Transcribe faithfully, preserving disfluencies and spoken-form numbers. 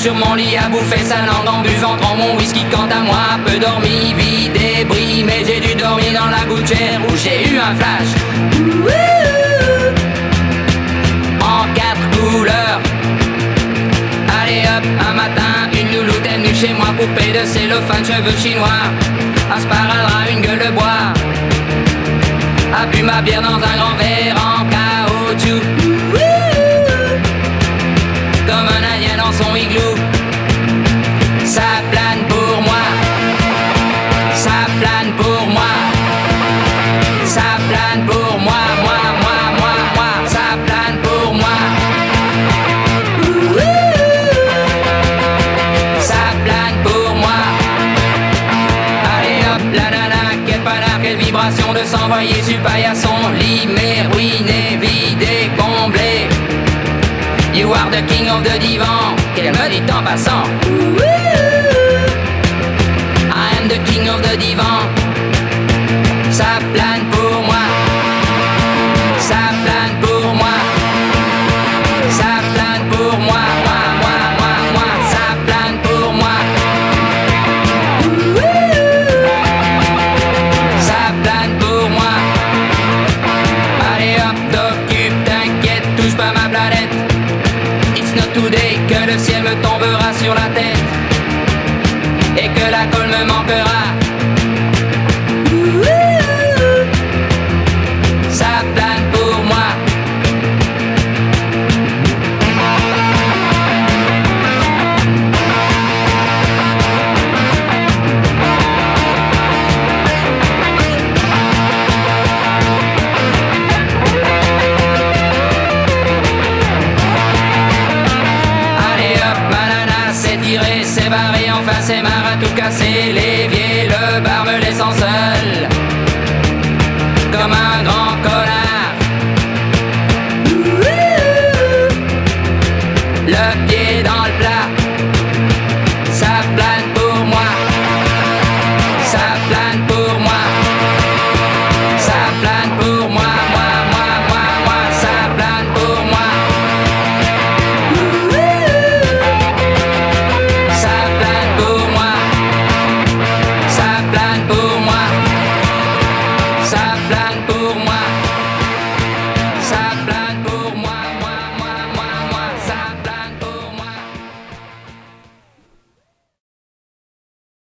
sur mon lit à bouffer sa langue en buvant dans mon whisky. Quant à moi, peu dormi, vide et bris, mais j'ai dû dormir dans la gouttière où j'ai eu un flash en quatre couleurs. Allez hop, un matin, une louloute est venue chez moi, poupée de cellophane, cheveux chinois, un sparadrap, une gueule de bois, a bu ma bière dans un grand verre en caoutchouc, comme un indien dans son igloo. Ça plane pour moi, ça plane pour moi, ça plane pour moi, moi, moi, moi, moi, ça plane pour moi. Ça plane pour moi. Allez hop, la nana, quelle panard, quelle vibration de s'envoyer sur paillasson. Lit, mais ruiné, vidé, comblé. You are the king of the divan, qu'elle me dit en passant. I am the king of the divan. Ça plane pour moi, ça plane pour moi, ça plane pour moi, moi, moi, moi, moi, ça plane pour moi. Ça plane pour moi. Allez hop, t'occupe, t'inquiète, touche pas ma planète. It's not today que le ciel me tombera sur la tête et que la colle me manquera. Ça plane pour moi. Allez hop, ma nana s'est tirée, s'est barrée, enfin c'est marre à tout casser. L'évier, le bar me laissant seul comme un grand connard.